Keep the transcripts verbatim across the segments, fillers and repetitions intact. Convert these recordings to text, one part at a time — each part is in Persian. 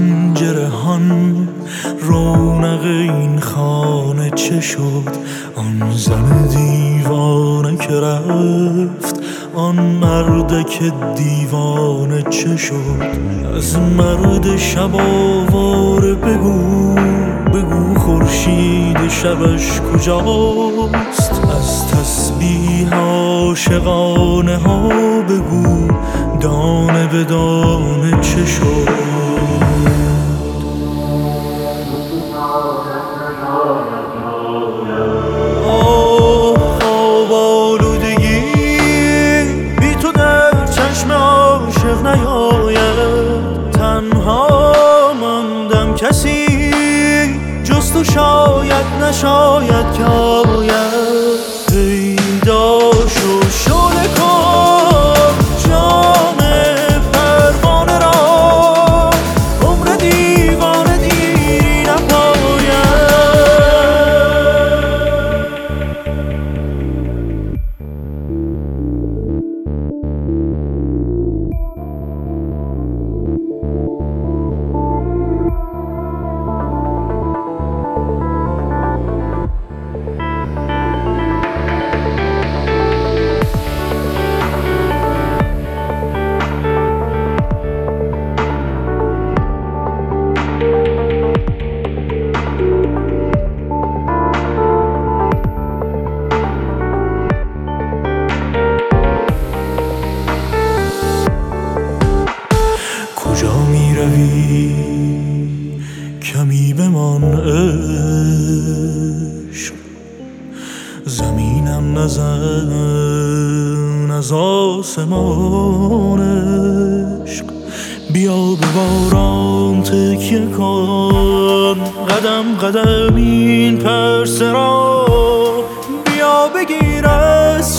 پنجرهان رونق این خانه چه شد؟ آن زن دیوانه که رفت، آن مرد که دیوانه چه شد؟ از مرد شب آواره بگو، بگو خورشید شبش کجاست؟ از تسبیح عاشقانه ها بگو، دانه به دانه چه شد؟ آه خواب آلودگی بی تو در چشم عاشق نیاید. تنها ماندم کسی جز تو شاید نشاید که آید. پیدا شو شعله کن جان پروانه را، عمر دیوانه دیری نپاید. کجا می روی کمی بمان عشق؟ زمینم نزن از آسمان عشق. بیا به باران تکیه کن، قدم قدم این پرسه را. بیا بگیر از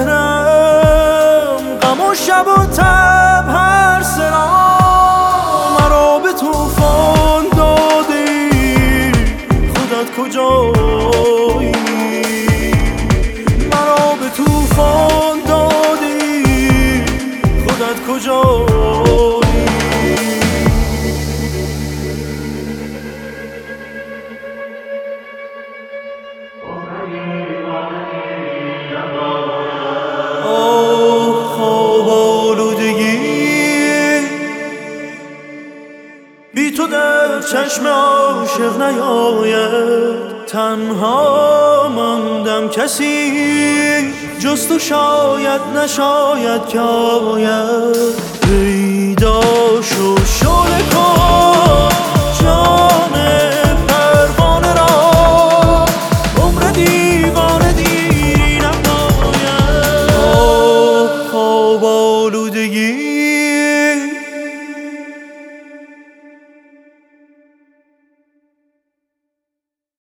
چهرم غم و شب و تب هر سرا. مرا به طوفان دادی خودت کجایی؟ مرا به طوفان دادی خودت کجایی؟ آه خواب آلودگی بی تو در چشم عاشق نیاید. تنها ماندم کسی جز تو شاید نشاید که آید. پیدا شو شعله کن